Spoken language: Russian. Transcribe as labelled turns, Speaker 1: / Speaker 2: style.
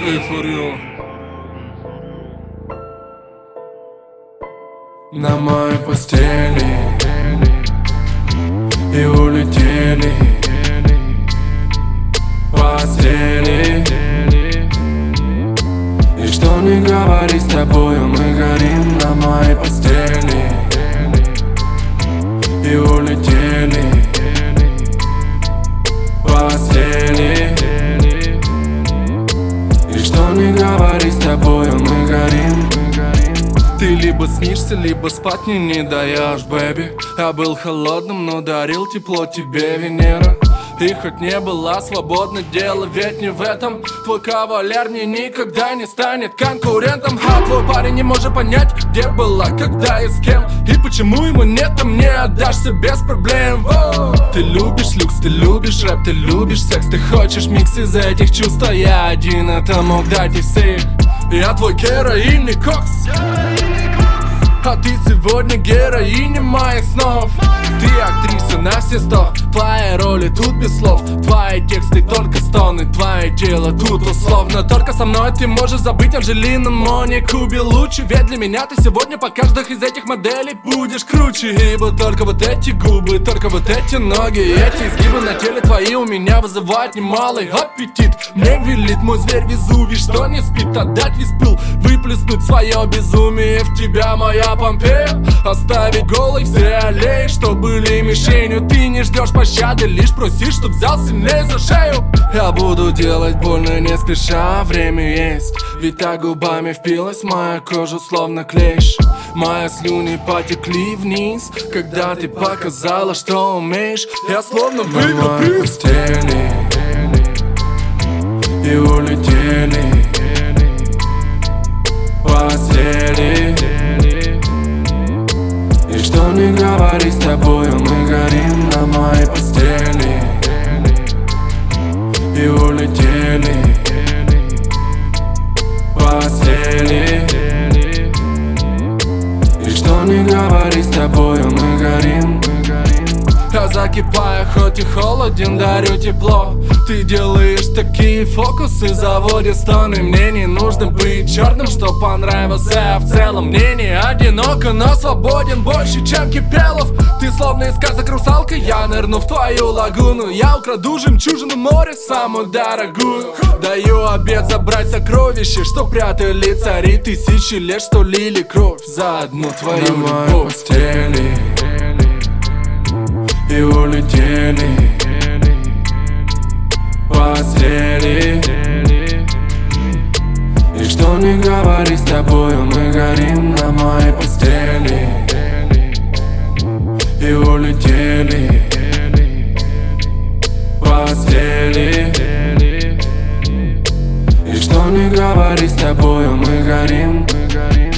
Speaker 1: Эйфорию. На моей постели и улетели постели. И что не говори, с тобою мы горим. На моей постели и улетели постели. И что не говори, с тобою мы горим. Ты либо снишься, либо спать мне не даешь, бэби. Я был холодным, но дарил тепло тебе, Венера. И хоть не была свободна, дело ведь не в этом. Твой кавалер мне никогда не станет конкурентом. А твой парень не может понять, где была, когда и с кем. И почему ему нет, а мне отдашься без проблем. Ты любишь люкс, ты любишь рэп, ты любишь секс. Ты хочешь микс из этих чувств, а я один это мог дать из всех. Я твой героинный кокс, а ты сегодня героиня моих снов. Ты актриса на все 100, твои роли тут без слов. Твои тексты только стоны, твое тело тут условно. Только со мной ты можешь забыть Анджелину, Монику, Белуччи. Ведь для меня ты сегодня по каждых из этих моделей будешь круче. Ибо только вот эти губы, только вот эти ноги, эти изгибы на теле твои у меня вызывают немалый аппетит. Мне велит мой зверь Везувий, что не спит, отдать весь пыл, выплеснуть свое безумие в тебя, моя Помпея. Оставить голой все аллеи, что были мишенью. Ты не ждешь пощады, лишь просишь, чтоб взял сильнее за шею. Я буду делать больно не спеша, время есть. Ведь так губами впилась моя кожа, словно клещ. Мои слюни потекли вниз, когда ты показала, что умеешь. Я словно выиграл приз. И улетели постели. И что не говори, с тобою мы горим. На моей постели и улетели постели. И что не говори, с тобою мы горим. Я закипаю, хоть и холоден, дарю тепло. Ты делаешь такие фокусы, заводишь стоны. Мне не нужно быть черным, чтоб понравился я в целом. Мне не одиноко, но свободен больше, чем Кипелов. Ты словно из сказок русалка, я нырну в твою лагуну. Я украду жемчужину моря, самую дорогую. Даю обет забрать сокровища, что прятали цари тысячи лет, что лили кровь за одну твою любовь. И улетели постели. И что не говори, с тобою мы горим. На моей постели и улетели постели. И что не говори, с тобою мы горим.